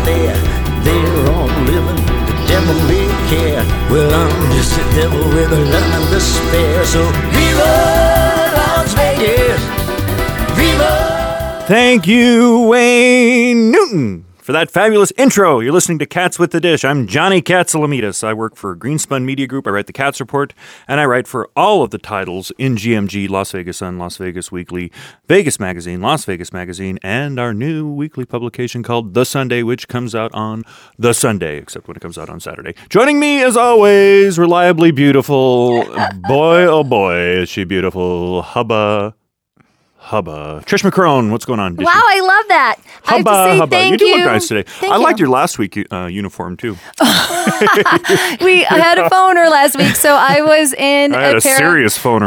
there. They're all living the devil may care. Well, I'm just a devil with a love and despair. So Viva Las Vegas! Viva! Thank you, Wayne Newton, for that fabulous intro. You're listening to Cats with the Dish. I'm Johnny Katsalamidas. I work for Greenspun Media Group. I write the Cats Report, and I write for all of the titles in GMG, Las Vegas Sun, Las Vegas Weekly, Vegas Magazine, Las Vegas Magazine, and our new weekly publication called The Sunday, which comes out on the Sunday, except when it comes out on Saturday. Joining me, as always, reliably beautiful. Boy, oh boy, is she beautiful. Hubba. Trish McCrone, what's going on? Wow, I love that. I have to say thank you. You do look nice today. Thank I you. liked your last week uniform, too. We had a phoner last week, so I was in I had a serious phoner.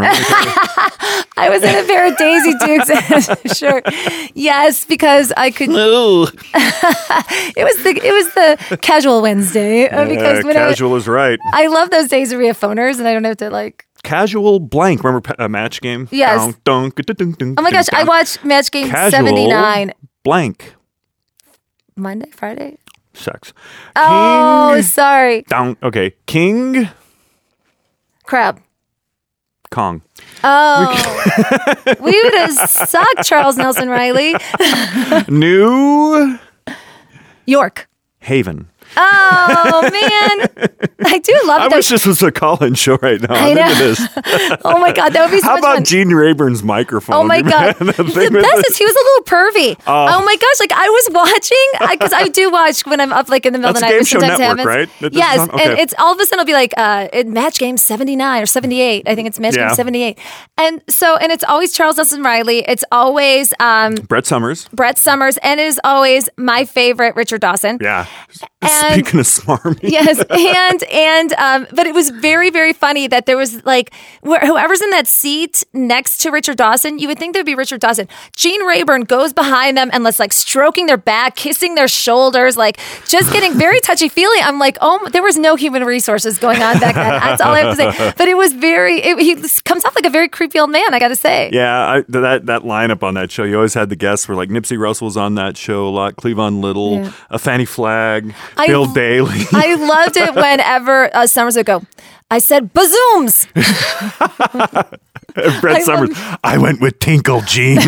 I was in a pair of Daisy Dukes. Sure. Yes, because I could. Ooh. It was the casual Wednesday. Because casual is right. I love those days where we have phoners and I don't have to like. Casual blank. Remember a Match Game? Yes. Oh my gosh, I watched Match Game Casual 79. Blank. Monday, Friday? Sex. Oh, King. sorry. Down. Okay. King. Crab. Kong. Oh. We would have sucked, Charles Nelson Riley. New. York. Haven. Oh, man. I do love I wish this was a call-in show right now. I know. Think it is. Oh, my God. That would be so How much about fun. Gene Rayburn's microphone? Oh, my God. The best is he was a little pervy. Oh, my gosh. Like, I was watching, because I do watch when I'm up, like, in the middle of the night. That's Game Show sometimes Network, happens. right? Yes. Okay. And it's all of a sudden it'll be like, Match Game 79 or 78. I think it's Match Game 78. And so, and it's always Charles Nelson Riley. It's always Brett Summers. And it is always my favorite, Richard Dawson. Yeah. And- Speaking of smarmy. Yes, but it was very, very funny that there was like whoever's in that seat next to Richard Dawson, you would think there'd be Richard Dawson. Gene Rayburn goes behind them and like stroking their back, kissing their shoulders, like just getting very touchy feely. I'm like, oh, there was no human resources going on back then. That's all I have to say. But it was he comes off like a very creepy old man, I got to say. Yeah, that lineup on that show, you always had the guests where like Nipsey Russell was on that show a lot, Cleavon Little, Fannie Flagg, Bill Daly. I loved it whenever Summers would go, I said, bazooms. Brett Summers, I went with Tinkle, Gene.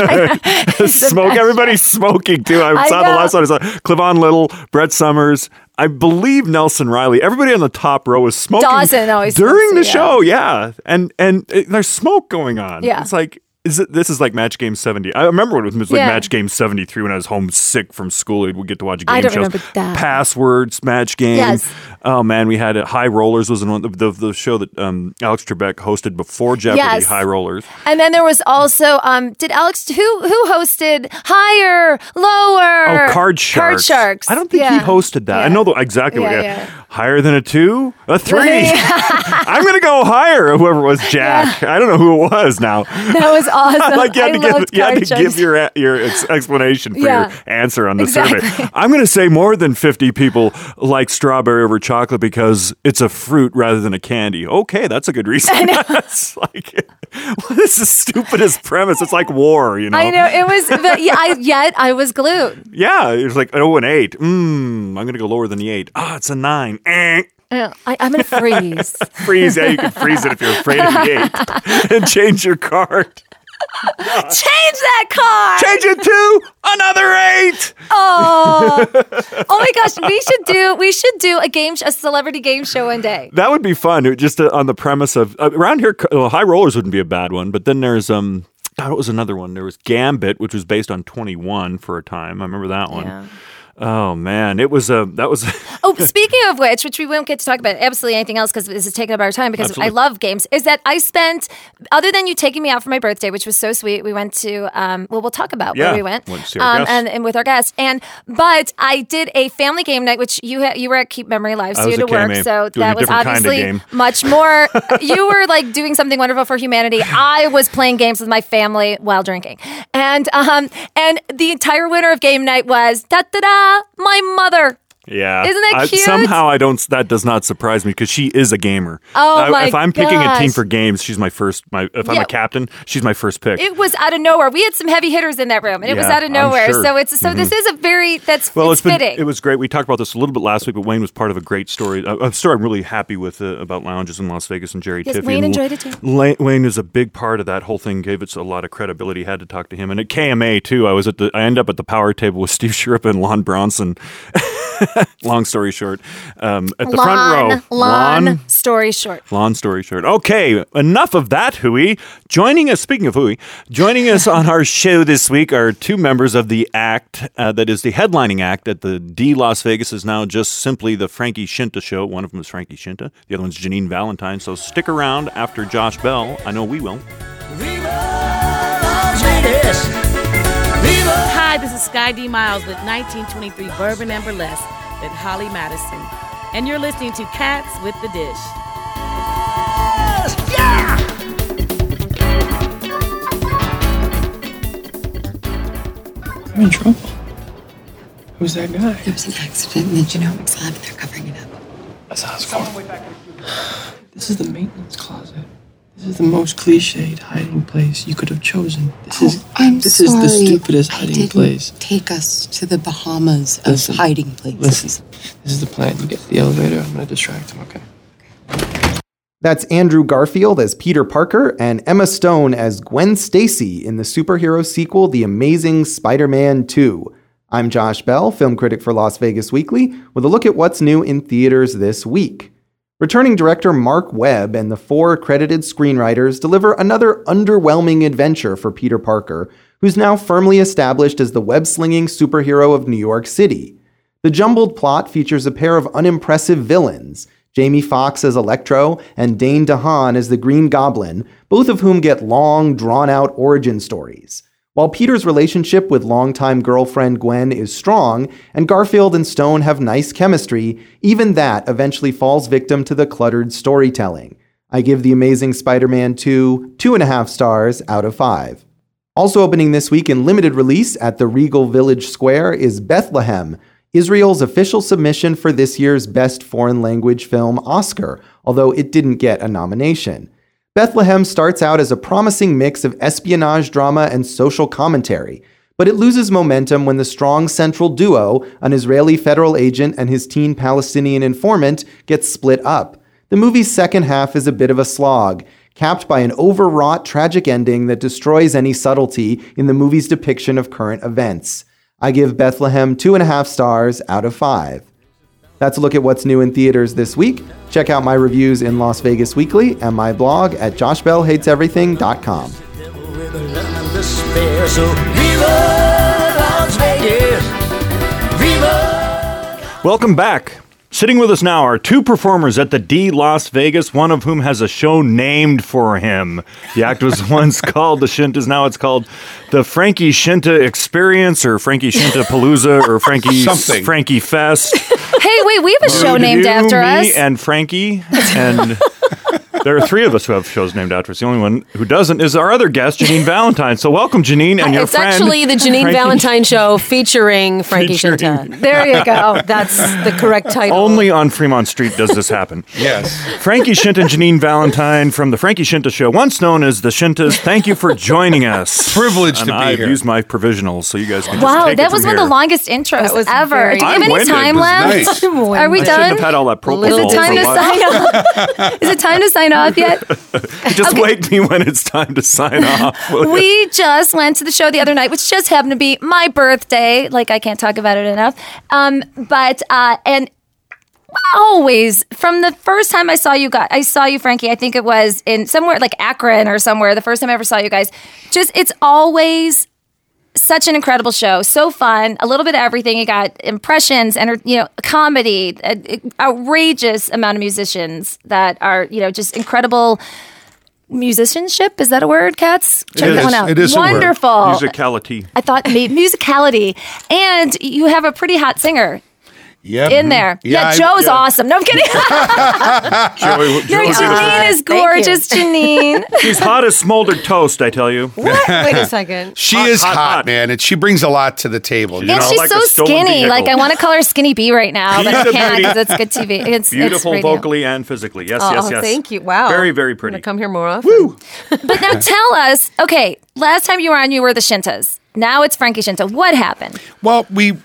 Smoke, everybody's smoking too. I saw the last one. I saw Cleavon Little, Brett Summers, I believe Nelson Riley. Everybody on the top row was smoking. Dawson always during the show, yeah. And there's smoke going on. Yeah. It's like, this is like Match Game 70. I remember when it was like Match Game 73 when I was home sick from school. We'd get to watch game I don't shows. remember that. Passwords, Match Game. Yes. Oh man, we had High Rollers was one the show that Alex Trebek hosted before Jeopardy. Yes. High Rollers. And then there was also did Alex who hosted Higher, Lower? Oh, Card Sharks. Card Sharks. I don't think he hosted that. Yeah. I know exactly what. Yeah. Higher than a 2, a 3. I'm gonna go higher. Whoever it was, Jack. I don't know who it was now. That was awesome. Like you had to give your explanation for Yeah. your answer on the Exactly. survey. I'm going to say more than 50 people like strawberry over chocolate because it's a fruit rather than a candy. Okay, that's a good reason. It's like, what is the stupidest premise? It's like war, you know? I know it was, but yet I was glued. Yeah, it was like, oh, an 8. I'm going to go lower than the 8. Ah, it's a 9. I'm gonna freeze. Freeze, yeah, you can freeze it if you're afraid of the 8. And change your card. Change that card. Change it to another 8. Oh my gosh, we should do a celebrity game show one day. That would be fun. Just on the premise of around here, High Rollers wouldn't be a bad one. But then there's God, what was another one? There was Gambit, which was based on 21 for a time. I remember that one. Yeah. Oh man, that was. Oh, speaking of which we won't get to talk about absolutely anything else because this is taking up our time because Absolutely. I love games. Is that I spent, other than you taking me out for my birthday, which was so sweet. We went to we'll talk about where we went, to see our guests. and with our guests. But I did a family game night, which you were at Keep Memory Alive, so you had to work. So that was obviously much more. You were like doing something wonderful for humanity. I was playing games with my family while drinking, and the entire winner of game night was my mother. Yeah. Isn't that cute? Somehow that does not surprise me because she is a gamer. Oh, my If I'm picking a team gosh. for games, she's my first. If I'm a captain, she's my first pick. It was out of nowhere. We had some heavy hitters in that room, and it was Yeah, out of nowhere. I'm sure. So this is a very it's It's fitting. It was great. We talked about this a little bit last week, but Wayne was part of a great story. A story I'm really happy with about lounges in Las Vegas and Jerry Yes, Tiffy. Wayne And enjoyed it too. Wayne is a big part of that whole thing. Gave it a lot of credibility. Had to talk to him, and at KMA too. I ended up at the power table with Steve Sciarippa and Lon Bronson. Long story short, at the front row. Long story short. Long story short. Okay, enough of that, Hooey. Speaking of Hooey, joining us on our show this week are two members of the act that is the headlining act at the D Las Vegas is now just simply the Frankie Scinta show. One of them is Frankie Scinta. The other one's Janine Valentine. So stick around after Josh Bell. I know we will. Viva Las Vegas! Hi, this is Sky D. Miles with 1923 Bourbon and Burlesque at Holly Madison. And you're listening to Cats with the Dish. I'm in trouble. Who's that guy? There was an accident in the genomics lab. They're covering it up. That's how it's going. This is the maintenance closet. This is the most cliched hiding place you could have chosen. This is the stupidest hiding place. Take us to the Bahamas of Listen, hiding places. Listen, this is the plan. You get to the elevator. I'm going to distract him, okay? That's Andrew Garfield as Peter Parker and Emma Stone as Gwen Stacy in the superhero sequel, The Amazing Spider-Man 2. I'm Josh Bell, film critic for Las Vegas Weekly, with a look at what's new in theaters this week. Returning director Mark Webb and the 4 credited screenwriters deliver another underwhelming adventure for Peter Parker, who's now firmly established as the web-slinging superhero of New York City. The jumbled plot features a pair of unimpressive villains, Jamie Foxx as Electro and Dane DeHaan as the Green Goblin, both of whom get long, drawn-out origin stories. While Peter's relationship with longtime girlfriend Gwen is strong, and Garfield and Stone have nice chemistry, even that eventually falls victim to the cluttered storytelling. I give The Amazing Spider-Man 2 2.5 stars out of 5. Also opening this week in limited release at the Regal Village Square is Bethlehem, Israel's official submission for this year's Best Foreign Language Film Oscar, although it didn't get a nomination. Bethlehem starts out as a promising mix of espionage drama and social commentary, but it loses momentum when the strong central duo, an Israeli federal agent and his teen Palestinian informant, gets split up. The movie's second half is a bit of a slog, capped by an overwrought tragic ending that destroys any subtlety in the movie's depiction of current events. I give Bethlehem 2.5 stars out of 5. That's a look at what's new in theaters this week. Check out my reviews in Las Vegas Weekly and my blog at joshbellhateseverything.com. With a love and despair, so Viva Las Vegas! Viva! Welcome back. Sitting with us now are two performers at the D Las Vegas, one of whom has a show named for him. The act was once called the Scintas, now it's called the Frankie Scinta Experience, or Frankie Scinta Palooza, or Frankie Fest. Hey, wait, we have a show named after us. Me and Frankie, and there are 3 of us who have shows named after us. The only one who doesn't is our other guest, Janine Valentine. So welcome, Janine, and your it's friend. It's actually the Janine Frankie. Valentine Show featuring Frankie Scinta. There you go. That's the correct title. Only on Fremont Street does this happen. Yes. Frankie Scinta and Janine Valentine from the Frankie Scinta Show, once known as the Scintas. Thank you for joining us. Privileged to be I've here. used my provisionals, so you guys can just Wow, take it that was from one of the here. longest intros That was ever. very- Do you have I'm any winded. time It was left? nice. Are we I shouldn't done? have had all that propofol. Is it time to for sign off? Is it time to sign off yet? Just wake me when it's time to sign off. will you? We just went to the show the other night, which just happened to be my birthday. Like, I can't talk about it enough. And always, from the first time I saw you, Frankie, I think it was in somewhere like Akron or somewhere, the first time I ever saw you guys, it's always such an incredible show. So fun. A little bit of everything. You got impressions and, comedy, outrageous amount of musicians that are, just incredible musicianship. Is that a word, Cats? Check It that is. one out. It is a word. Wonderful. Musicality. I thought musicality. And you have a pretty hot singer. Yep. in there. Yeah, Joe's awesome. No, I'm kidding. Joey, Janine is gorgeous, Janine. she's hot as smoldered toast, I tell you. What? Wait a second. She is hot, man, and she brings a lot to the table. And she's like so a stolen skinny. vehicle. Like, I want to call her Skinny B right now, but I She's a can't beauty. because it's good TV. It's Beautiful radio. vocally and physically. Yes, Oh, yes, yes. thank you. Wow. Very, very I'm pretty. gonna come here more often. But now tell us, okay, last time you were on, you were the Shintas. Now it's Frankie Shinta. What happened? Well,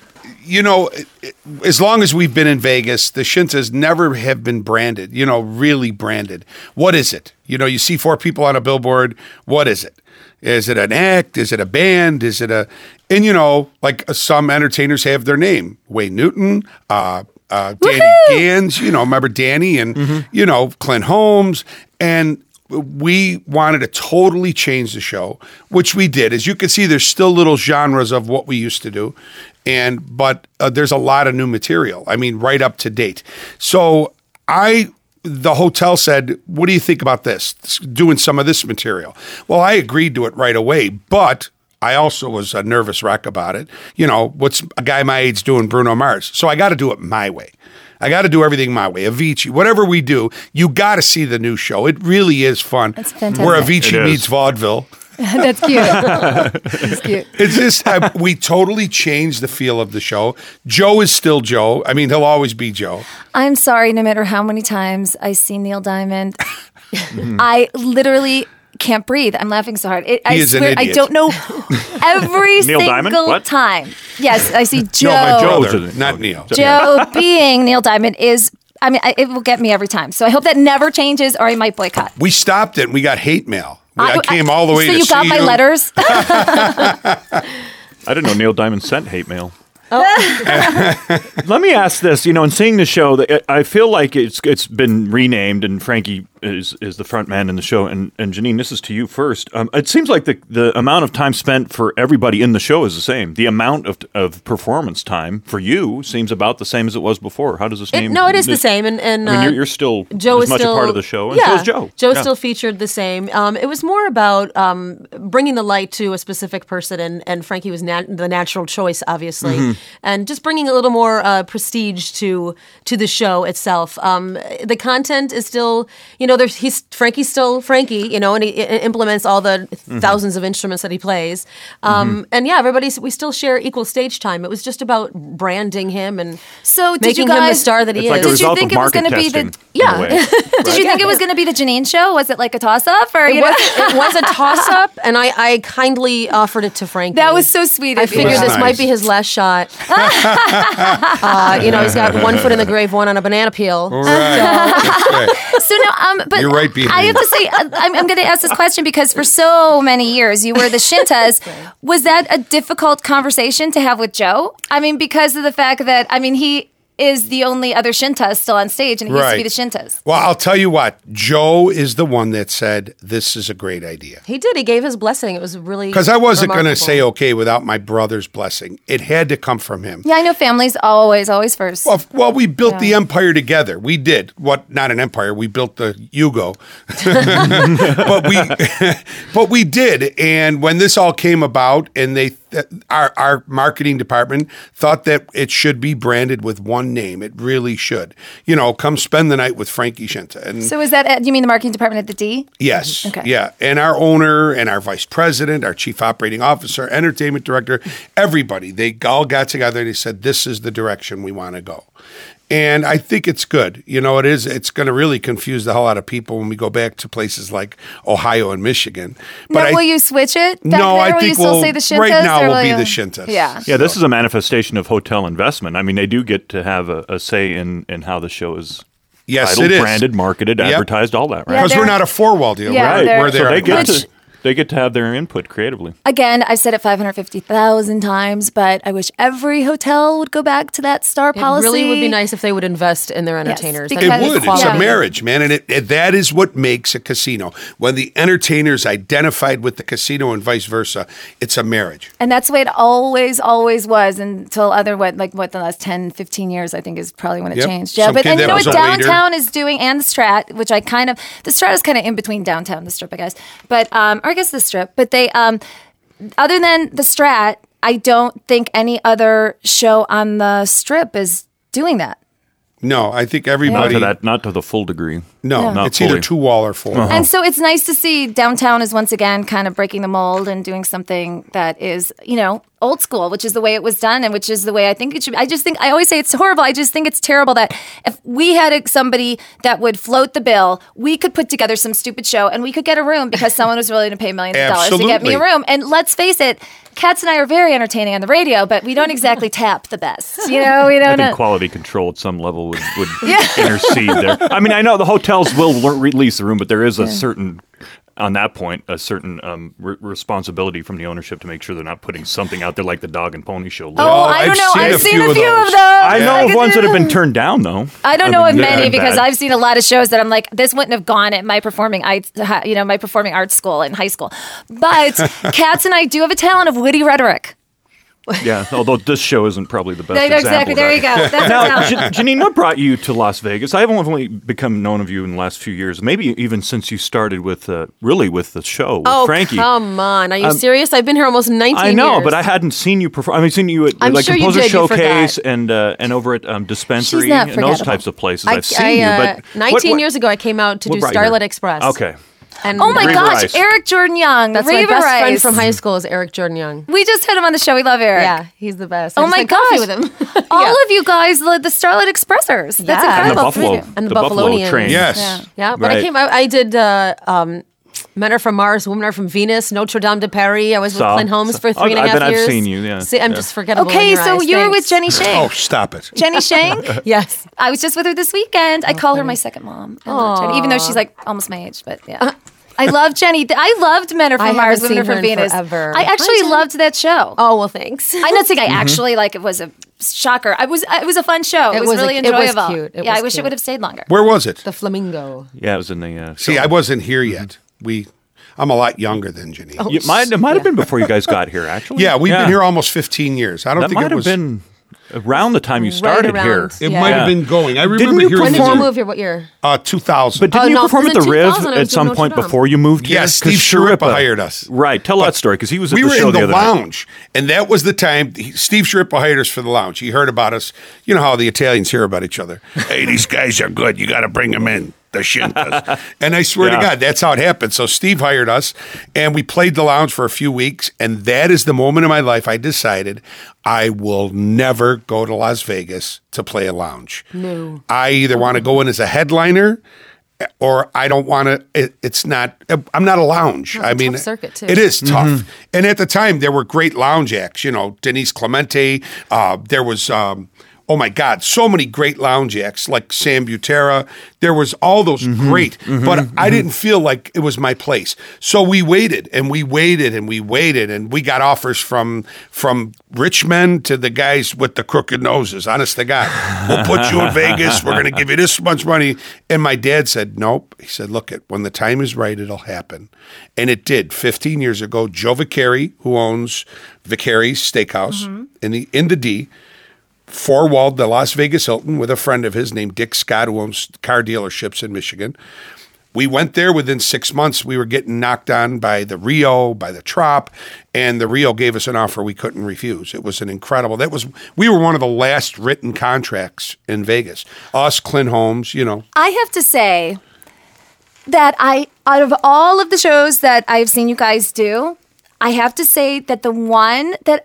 as long as we've been in Vegas, the Shintas never have been branded, really branded. What is it? You see 4 people on a billboard. What is it? Is it an act? Is it a band? Is it like some entertainers have their name. Wayne Newton, Danny Gans, remember Danny and, Clint Holmes. And we wanted to totally change the show, which we did. As you can see, there's still little genres of what we used to do. But there's a lot of new material. I mean, right up to date. So the hotel said, what do you think about this? Doing some of this material. Well, I agreed to it right away, but I also was a nervous wreck about it. What's a guy my age doing Bruno Mars? So I got to do it my way. I got to do everything my way. Avicii, whatever we do, you got to see the new show. It really is fun. That's fantastic. Where Avicii meets vaudeville. That's cute. That's cute. It's just, we totally changed the feel of the show. Joe is still Joe. I mean, he'll always be Joe. I'm sorry, no matter how many times I see Neil Diamond, I literally can't breathe. I'm laughing so hard. I is an swear, I idiot. don't know every Neil Diamond? single What? time. Yes, I see Joe. No, my Joe. brother, not Neil. Joe being Neil Diamond is, it will get me every time. So I hope that never changes or I might boycott. We stopped it and we got hate mail. I came all the way so to you got see my you. letters? I didn't know Neil Diamond sent hate mail. Let me ask this. In seeing the show, I feel like it's been renamed, and Frankie is the front man in the show. And Janine, this is to you first. It seems like the amount of time spent for everybody in the show is the same. The amount of performance time for you seems about the same as it was before. How does this name? No, it is the same. And I mean, you're still Joe as is much still a part of the show, and so is Joe. Joe's Yeah. still featured the same. It was more about bringing the light to a specific person, and Frankie was the natural choice, obviously, and just bringing a little more prestige to the show itself. The content is still, Frankie's still Frankie, and he implements all the thousands of instruments that he plays. And we still share equal stage time. It was just about branding him and So did making you guys, him the star that he It's like is. a Did you result think of it was market going to be testing. the in a way. Did you think it was going to be the Janine show? Was it like a toss up or It was a toss-up, and I kindly offered it to Frankie. That was so sweet. I of you. figured this nice. might be his last shot. He's got one foot in the grave, one on a banana peel. Right. So no, but You're right behind I have me. to say, I'm going to ask this question because for so many years you were the Shintas. Was that a difficult conversation to have with Joe? I mean, because of the fact that he is the only other Shinta still on stage, and he used to be the Shintas. Well, I'll tell you what. Joe is the one that said, this is a great idea. He did. He gave his blessing. It was really Because I wasn't going to remarkable. say okay without my brother's blessing. It had to come from him. Yeah, I know family's always first. Well, we built the empire together. We did. Not an empire. We built the Yugo. but we did. And when this all came about, and our marketing department thought that it should be branded with one name. It really should. Come spend the night with Frankie Shinta. And So is that, you mean the marketing department at the D? yes. Okay. Yeah. And our owner and our vice president, our chief operating officer, entertainment director, everybody, they all got together and they said, this is the direction we want to go. And I think it's good. It's going to really confuse the hell out of people when we go back to places like Ohio and Michigan. Now, will you switch it? Back No, there? I Will you think still say the Shintas? right now or we'll will be you- the Shintas. Yeah. Yeah, this is a manifestation of hotel investment. I mean, they do get to have a say in how the show is Yes, titled, it is. branded, marketed, Yep. advertised, all that, right? Yeah, Because we're they're- not a four-wall deal. Yeah, We're they're- we're So there. they get to have their input creatively. Again, I've said it 550,000 times, but I wish every hotel would go back to that star It policy. really would be nice if they would invest in their entertainers. because- It That is would. It's quality. a marriage, man. And that is what makes a casino. When the entertainers identified with the casino and vice versa, it's a marriage. And that's the way it always was until the last 10, 15 years, I think is probably when it Yep. changed. Yeah, Some but kid and you that know was what a waiter. downtown is doing, and the Strat, which the Strat is kind of in between downtown and the Strip, I guess. But, or I guess the Strip. But they, other than the Strat, I don't think any other show on the Strip is doing that. No, I think Not everybody. to that, not to the full degree. No, Not it's either fully. 2 wall or 4. And so it's nice to see downtown is once again kind of breaking the mold and doing something that is, old school, which is the way it was done and which is the way I think it should be. I always say it's horrible. I just think it's terrible that if we had somebody that would float the bill, we could put together some stupid show and we could get a room because someone was willing to pay millions of dollars to get me a room. And let's face it, Katz and I are very entertaining on the radio, but we don't exactly tap the best. We I don't. think quality control at some level would intercede there. I mean, I know the hotels will release the room, but there is a certain, on that point, a certain responsibility from the ownership to make sure they're not putting something out there like the Dog and Pony Show. Oh, I don't know. I've seen a few of those. I know of ones that have been turned down, though. I don't know of good many and because bad. I've seen a lot of shows that I'm like, this wouldn't have gone at my performing arts school in high school. But Katz and I do have a talent of witty rhetoric. Yeah, although this show isn't probably the best No, example. exactly. of There that. you go. That's Now, our talent. Janine, what brought you to Las Vegas? I have only become known of you in the last few years, maybe even since you started with the show with Frankie. Come on. Are you serious? I've been here almost 19 years. I know, but I hadn't seen you perform. I mean, seen you at I'm sure you Composer did, you Showcase forgot. and over at Dispensary She's not and those forgettable. types of places. I've seen you, but 19 years ago, I came out to what do brought you Starlight here? Express. Okay. And Oh my Reva gosh, Rice. Eric Jordan Young. That's Reva my best friend Rice. from high school is Eric Jordan Young. We just had him on the show. We love Eric. Yeah, he's the best. Oh I just my had coffee gosh. with him. All of you guys, the Starlight Expressers. That's Yeah. And the incredible. Buffalo, And the Buffalo Buffalonians. train. Yes. Yeah, but Right. I did Men Are From Mars, Women Are From Venus, Notre Dame de Paris. I was with Clint Holmes for 3.5 I've years. seen you, yeah. See, I'm Yeah. just forgettable. Okay, in your so eyes. you were with Thanks. Jenny Shank. Oh, stop it. Jenny Shank. Yes. I was just with her this weekend. I call her my second mom. I love Jenny, even though she's like almost my age, but yeah. I love Jenny. I loved Men Are I From haven't Mars, Women seen Are From her in Venus. forever. I actually loved that show. Oh, well, thanks. I'm not saying I actually it was a shocker. It was a fun show. It was really it was enjoyable. cute. It I was wish it cute. would have stayed longer. Where was it? The Flamingo. Yeah, it was in the. See, I wasn't here yet. I'm a lot younger than Janine. It might have been before you guys got here, actually. Yeah, we've been here almost 15 years. I don't That think might it was. have been around the time you started around. here. It Yeah. might have been going. I remember you hearing When did perform- you move here? What year? 2000. But didn't you no, perform at in the Riv 2000 I at was some doing point Notre Dame. before you moved here? Yes, Steve 'Cause Sharippa hired us. Right, tell that story because he was at We the were show in the the other night. lounge, and that was the time Steve Sharippa hired us for the lounge. He heard about us. You know how the Italians hear about each other. Hey, these guys are good. You got to bring them in. The Shintas. And I swear to Yeah. God, that's how it happened. So Steve hired us, and we played the lounge for a few weeks, and that is the moment in my life I decided I will never go to Las Vegas to play a lounge. No. I either want to go in as a headliner or I don't want to. I'm not a lounge. It's a tough circuit, too. It is tough. And at the time, there were great lounge acts. You know, Denise Clemente. There was. Oh my God, so many great lounge acts like Sam Butera. There was all those great, but I didn't feel like it was my place. So we waited and we waited and we waited and we got offers from rich men to the guys with the crooked noses. Honest to God, we'll put you in Vegas. We're going to give you this much money. And my dad said, nope. He said, look, when the time is right, it'll happen. And it did. 15 years ago, Joe Vicari, who owns Vicari's Steakhouse in the D, four-walled the Las Vegas Hilton with a friend of his named Dick Scott, who owns car dealerships in Michigan. We went there within 6 months. We were getting knocked on by the Rio, by the Trop, and the Rio gave us an offer we couldn't refuse. It was an incredible. We were one of the last written contracts in Vegas. Us, Clint Holmes, you know. I have to say that out of all of the shows that I've seen you guys do, I have to say that the one that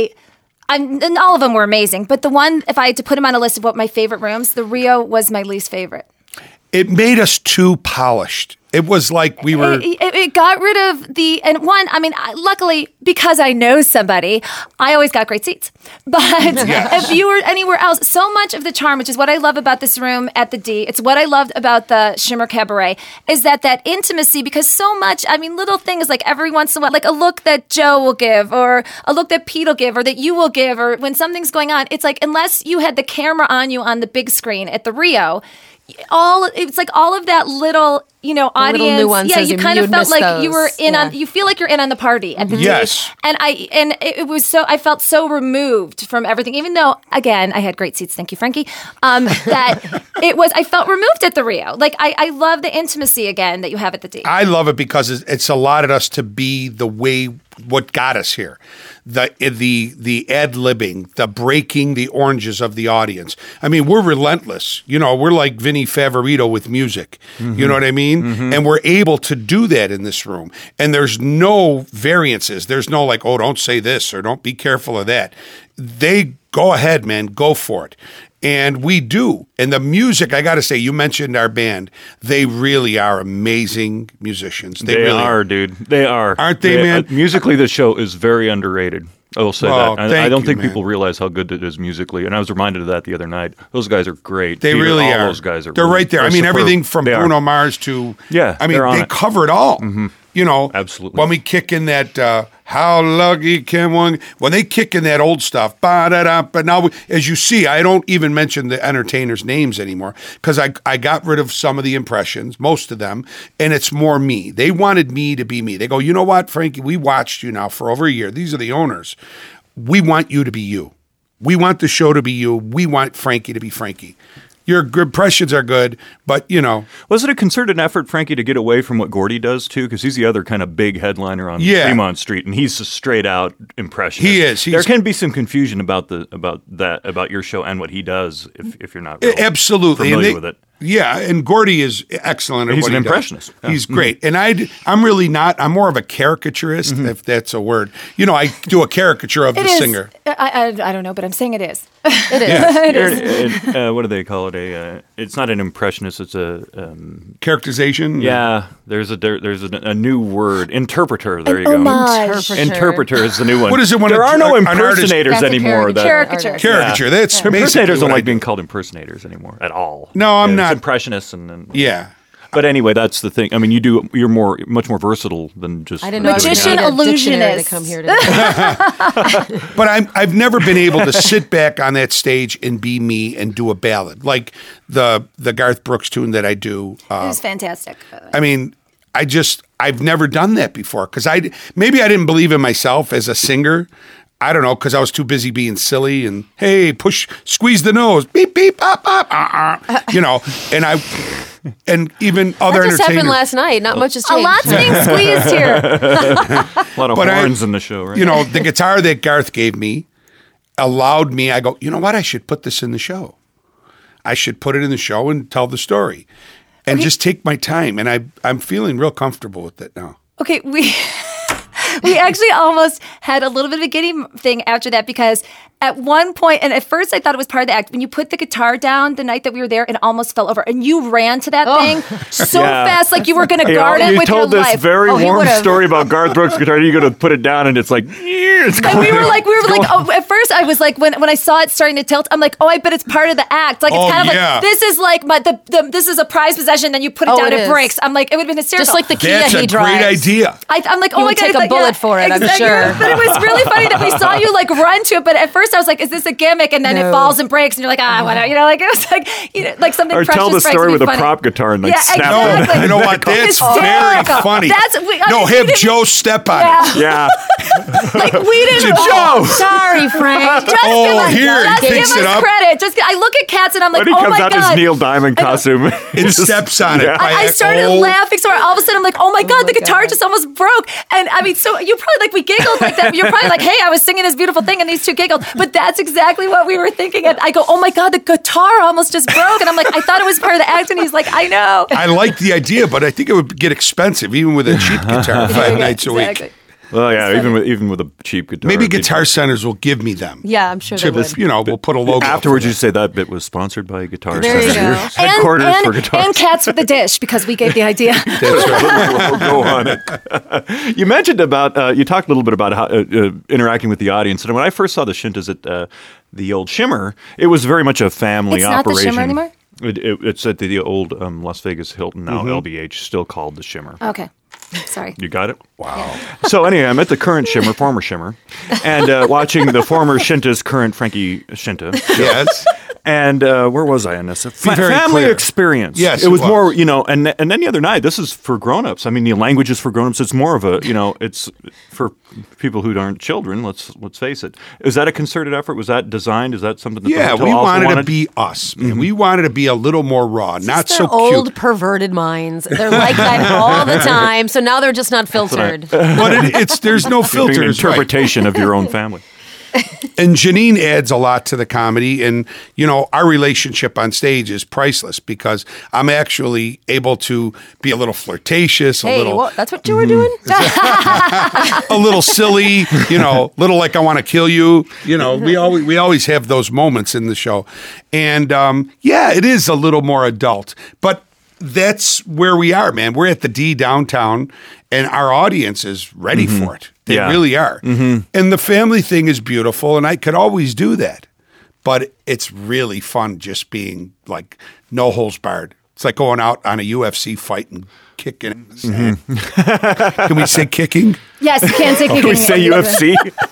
and all of them were amazing, but the one, if I had to put them on a list of what my favorite rooms, the Rio was my least favorite. It made us too polished. It was like we were. It got rid of luckily, because I know somebody, I always got great seats. But if you were anywhere else, so much of the charm, which is what I love about this room at the D, it's what I loved about the Shimmer Cabaret, is that intimacy, because so much, little things like every once in a while, like a look that Joe will give, or a look that Pete will give, or that you will give, or when something's going on, it's like, unless you had the camera on you on the big screen at the Rio, it's like all of that little, audience. Little nuances, yeah, you kind of you'd felt miss like you were those. in Yeah. on. You feel like you're in on the party at the Yes. D. And it was so. I felt so removed from everything, even though again I had great seats. Thank you, Frankie. That it was. I felt removed at the Rio. Like I love the intimacy again that you have at the D. I love it because it's allowed us to be what got us here. the ad-libbing, the breaking the oranges of the audience. I mean, we're relentless. You know, we're like Vinny Favorito with music. You know what I mean? And we're able to do that in this room. And there's no variances. There's no like, oh, don't say this or don't be careful of that. They go ahead, man, go for it. And we do. And the music, I got to say, you mentioned our band. They really are amazing musicians. They really are, dude. They are. Aren't they, man? Musically, the show is very underrated. I will say Well, that. I thank don't you, think man. people realize how good it is musically. And I was reminded of that the other night. Those guys are great. They Peter, really all are. Those guys are They're really- right there. I they're mean, superb. everything from They are. Bruno Mars to, Yeah, I mean, they're on they it. cover it all. You know, Absolutely. When we kick in that, how lucky can one, when they kick in that old stuff, ba-da-da, but now, as you see, I don't even mention the entertainers' names anymore because I got rid of some of the impressions, most of them, and it's more me. They wanted me to be me. They go, you know what, Frankie, we watched you now for over a year. These are the owners. We want you to be you. We want the show to be you. We want Frankie to be Frankie. Your impressions are good, but, you know. Was it a concerted effort, Frankie, to get away from what Gordy does, too? Because he's the other kind of big headliner on Yeah. Fremont Street, and he's a straight-out impressionist. He is. There can be some confusion about your show and what he does if you're not real Absolutely. familiar And with it. Yeah, and Gordy is excellent at He's what an he does. impressionist. Yeah. He's great. And I'm really not, I'm more of a caricaturist, if that's a word. You know, I do a caricature of It the is. singer. I don't know, but I'm saying it is. It is. Yeah. What do they call it? It's not an impressionist. It's a Characterization? yeah. There's a new word. Interpreter. There you go. Homage. Interpreter is the new one. What is it when there a- are no an artist- impersonators That's a anymore. Caricature. Caricature. That's basically Impersonators don't what I like do. being called impersonators anymore at all. No, I'm It's not. impressionists and Yeah. But anyway, that's the thing. I mean, you're much more versatile than just I didn't know Magician, I was gonna need a dictionary to illusionist. come here today. But I've never been able to sit back on that stage and be me and do a ballad. Like the Garth Brooks tune that I do. It was fantastic. I mean, I've never done that before because maybe I didn't believe in myself as a singer. I don't know, because I was too busy being silly and, hey, squeeze the nose, beep, beep, up, you know, and even other That just happened entertainers. last night. Not much has A changed. lot's being squeezed here. a lot of But horns in the show, right? You know, the guitar that Garth gave me allowed me, I go, you know what, I should put this in the show. I should put it in the show and tell the story and just take my time. And I'm feeling real comfortable with it now. Okay, we actually almost had a little bit of a giddy thing after that because at one point, and at first I thought it was part of the act, when you put the guitar down the night that we were there, it almost fell over. And you ran to that thing so Yeah. fast, like you were going to guard it you with your told this life. very he warm would've. story about Garth Brooks' guitar. You're going to put it down, and it's like, it's And we were like, oh, at first I was like, when I saw it starting to tilt, I'm like, oh, I bet it's part of the act. Like, it's Oh, kind of yeah. like, this is like this is a prize possession, then you put it Oh, down, it it is. breaks. I'm like, it would have been hysterical. Just like the Kia That's he a drives. great idea. I'm like, oh You my would God. take it's a like, bullet for it, I'm exactly. sure. But it was really funny that we saw you like run to it. But at first I was like, is this a gimmick? And then it No. falls and breaks, and you're like, whatever. You know, like it was like, like something. Or tell the precious story breaks with would a be prop funny. guitar and like Yeah, snap No, it. exactly. you know what? That's very Hysterical. funny. I Have didn't- Joe step on Yeah. it. Yeah. Like we didn't. Joe! Sorry, Frank. Just Oh, give us, here, just he give picks us it up. credit. I look at Cats and I'm like, When he oh comes my out God. his Neil Diamond costume, It steps on it. I started laughing so hard. All of a sudden, I'm like, oh my God, the guitar just almost broke. And I mean, so you probably like, we giggled like that. You're probably like, hey, I was singing this beautiful thing and these two giggled. But that's exactly what we were thinking. And I go, oh my God, the guitar almost just broke. And I'm like, I thought it was part of the act. And he's like, I know. I like the idea, but I think it would get expensive even with a cheap guitar 5 nights a week. Exactly. well, yeah, even with a cheap guitar. Maybe it'd be- Guitar Centers will give me them. Yeah, I'm sure they would. You know, we'll put a logo. Afterwards, for you say that bit was sponsored by Guitar There you Center. go. Headquarters for guitars. And Cats with the Dish, because we gave the idea. We'll go on it. You mentioned about you talked a little bit about how interacting with the audience, and when I first saw the Shintas at the old Shimmer, it was very much a family It's not the operation. Shimmer anymore? It's at the old Las Vegas Hilton now, Mm-hmm. LBH, still called the Shimmer. Okay. Sorry. You got it? Wow. So anyway, I'm at the current Shimmer, former Shimmer, and watching the former Shinta's current Frankie Shinta. Yes. And where was I in this? very Family clear. experience. Yes, it was it was. more, and then the other night, this is for grown-ups. I mean, the language is for grown-ups. It's more of a, it's for people who aren't children. Let's face it. Is that a concerted effort? Was that designed? Is that something that the Yeah, hotel we also wanted to be us, man. We wanted to be a little more raw, not so They're old, cute. perverted minds. They're like that all the time. So now they're just not filtered. But there's no Doing an filters, right? interpretation of your own family. And Janine adds a lot to the comedy. And, our relationship on stage is priceless because I'm actually able to be a little flirtatious, Hey, a little that's what you were doing? a little silly, little like I want to kill you. We always have those moments in the show. And it is a little more adult. But that's where we are, man. We're at the D downtown and our audience is ready for it. They really are. And the family thing is beautiful, and I could always do that. But it's really fun just being like no holds barred. It's like going out on a UFC fight and kicking. Can we say kicking? Yes, you can say kicking. Can we say UFC?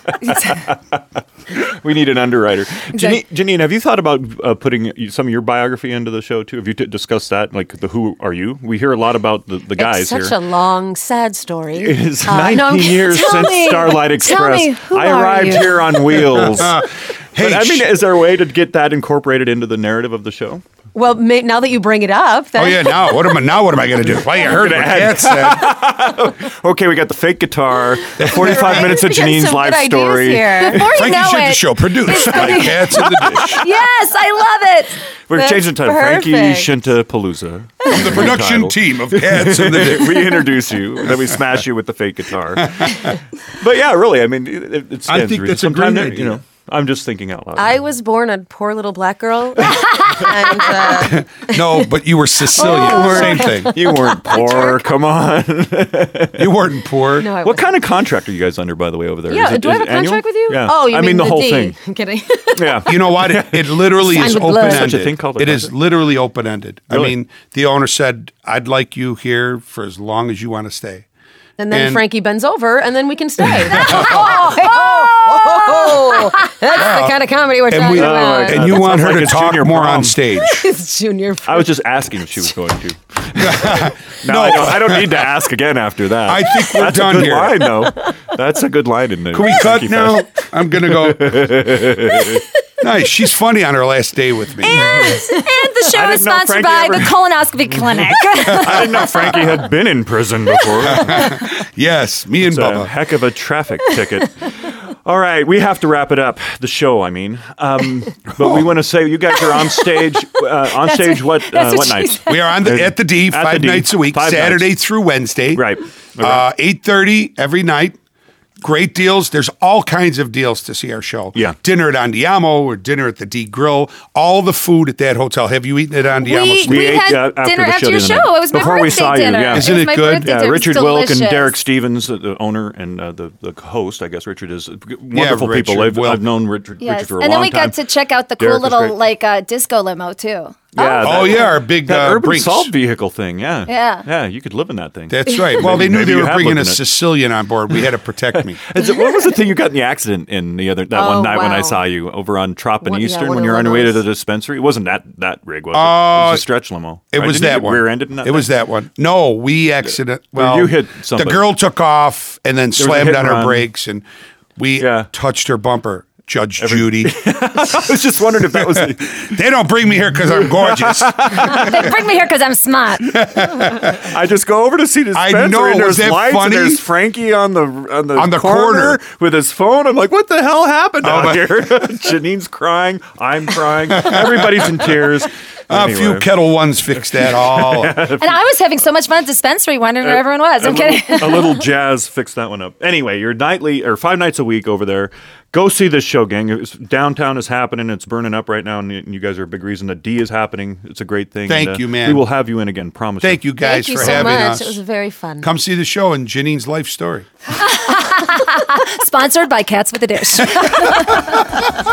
We need an underwriter. Janine, have you thought about putting some of your biography into the show too? Have you discussed that? Like the Who Are You? We hear a lot about the guys here. It's such a long, sad story. It's 19 years since Starlight Express. me, who I are arrived you? here on wheels. Hey, is there a way to get that incorporated into the narrative of the show? Well, now that you bring it up, now what am I going to do? Well, you heard what Kat said. Okay, we got the fake guitar, 45 minutes of We got Janine's some life good ideas story. here. Before you Frankie know Shinta it, Show, produced by Cats in the Dish. yes, I love it. We're That's changing the title. Frankie perfect. Shinta Palooza. From the production team of Cats in the Dish. We introduce you, and then we smash you with the fake guitar. But yeah, really, I mean, it stands I think reason. that's a Sometimes, great idea. I'm just thinking out loud. I was born a poor little black girl. And No, but you were Sicilian. Same thing. You weren't poor. Come on. You weren't poor. no, I What wasn't. kind of contract are you guys under, by the way, over there? Yeah, Is do I have a it annual? contract with you? Yeah. Oh, you I mean mean the whole D. thing. I'm kidding. Yeah. You know what? It literally Signed is with blood. open Such a ended. thing called a It is contract? literally open ended. I Really? mean, the owner said, "I'd like you here for as long as you want to stay." And then And- Frankie bends over, and then we can stay. That's the kind of comedy we're talking we- about. And you That want sounds her like to it's talk junior more prom. on stage. It's junior. I was just asking if she was going to. No, I don't need to ask again after that. I think we're That's done a good here. line, though. That's a good line in there. Can we cut now? I'm going to go. Nice. She's funny on her last day with me. And the show I is didn't know sponsored Frankie by ever- the Colonoscopy Clinic. I didn't know Frankie had been in prison before. Yes, me and It's a Bubba. heck of a traffic ticket. All right, we have to wrap it up. The show, I mean. But we want to say you guys are on stage. What what she nights? We are at the D At the 5 D, nights a week, 5 Saturday nights. through Wednesday. Right. 8:30 every night. Great deals. There's all kinds of deals to see our show. Yeah. Dinner at Andiamo or dinner at the D Grill. All the food at that hotel. Have you eaten at Andiamo? We ate, had after dinner the after show your the show. other night. It was my Before we birthday saw you, dinner. yeah. Isn't was it my good? birthday Yeah, dinner. It was Richard Wilk and delicious. Derek Stevens, the owner and the host, I guess Richard is wonderful Richard people. Wilk. I've known Richard Yes, for a and long then we time. got to check out the cool Derek was little great. disco limo too. Oh, yeah, our big that urban Brinks. salt vehicle thing. Yeah, Yeah. You could live in that thing. That's right. Well, they knew Maybe they you were have bringing lived a in it. Sicilian on board. We had to protect me. What was the thing you got in the accident in one night when I wow. saw you over on Trop and What- yeah, Eastern one when of you were on your those. way to the dispensary? It wasn't that rig, was it? It was a stretch limo. It right? was Didn't you that get one. Rear-ended in that It was thing? that one. No, we accident. Well, you hit the somebody. girl took off and then was a slammed hit on and her run. brakes, and we touched her bumper. Judge Judy. I was just wondering if that was. They don't bring me here because I'm gorgeous. They bring me here because I'm smart. I just go over to see the I Spencer, know, and was there's that lights, funny? and there's Frankie on the corner. with his phone. I'm like, what the hell happened out my- here? Janine's crying. I'm crying. Everybody's in tears. A few Anyway. Kettle Ones fixed that all. And I was having so much fun at dispensary wondering where everyone was. I'm kidding. A little jazz fixed that one up. Anyway, you're nightly or 5 nights a week over there. Go see this show, gang. Downtown is happening. It's burning up right now, and you guys are a big reason that D is happening. It's a great thing. Thank and, you, man. We will have you in again. Promise. Thank you guys Thank you for so having much. us. It was very fun. Come see the show and Janine's life story. Sponsored by Cats with a Dish.